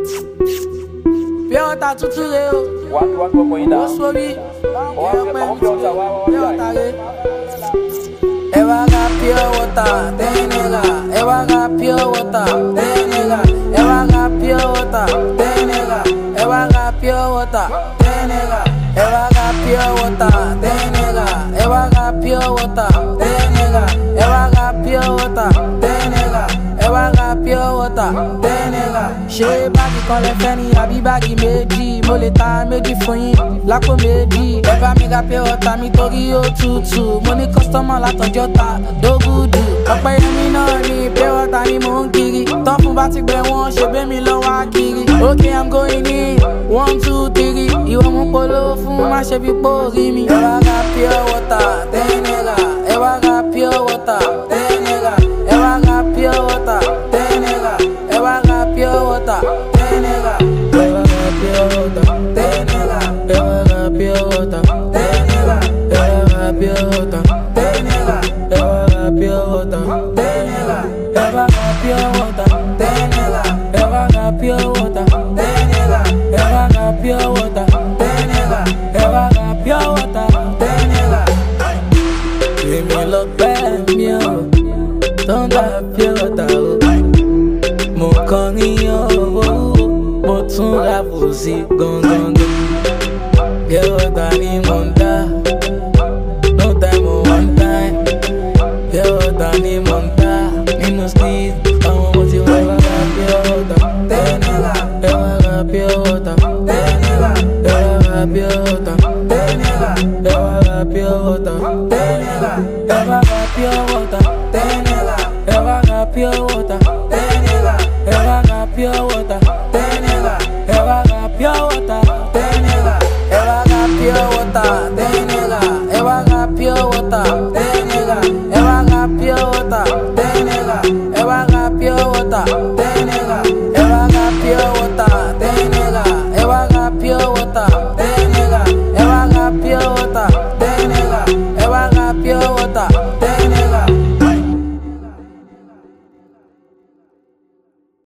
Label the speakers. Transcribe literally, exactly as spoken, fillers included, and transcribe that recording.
Speaker 1: Pure water tutu re o.
Speaker 2: One one go going down.
Speaker 1: Sorry.
Speaker 2: Oh, I'm pure water.
Speaker 1: Pure water re. Ewa ga pure water, tenega. Ewa ga pure water, tenega. Ewa ga pure water, tenega. Ewa ga pure water, tenega. Ewa ga pure water, tenega. Ewa ga pure water, tenega. Ewa ga pure water, tenega. Ewa ga pure water, tenega. Ṣé báàgì kan lẹ fẹ́ ni àbí báàgì méjì? Mo lè ta méjì fún yín lápò méjì. Ẹ bá mi ga pure water mi torí ó tutù. Mo ní kọ́sítọ́mọ̀ látọjọ́ ta dógùdù. Ọ̀pẹ yẹmí náà ni pure water ni mò ń kiri. Tọ́ fún bá ti gbẹ wọ́n ṣe bẹ́ mi lọ́wọ́ kiri. Okay, I'm going in, one, two, three. Ìwọ mú polówó fún má ṣe bí pórí mi. Ẹ wá ga pure water, tenega. Ẹ wá ga pure water, tenega. Ẹ wá ga pure water, tenega. Ẹ wá ga pure water, tenega. Ẹ wá ga pure water, tenega. Ẹ wá ga pure water, tenega. Ẹ wá ga pure water, tenega. Ẹ wá ga pure water, tenega. Ẹ wá ga pure water, tenega. Ẹ wá ga pure water, tenega. Ẹ wá ga pure water, tenega. Ẹ wá ga pure water, tenega. Èmi lọ pẹ́ mi o, tó ń dá pure water o. Mo kọrin o, mo tún ra bùsí gangan. Pure water ni mo ń dá, no time o one time. Pure water ni mo ń dá, nínú street àwọn ọmọ tí wọ́n wá ga pure water, tenega. Ẹ wá ga pure water.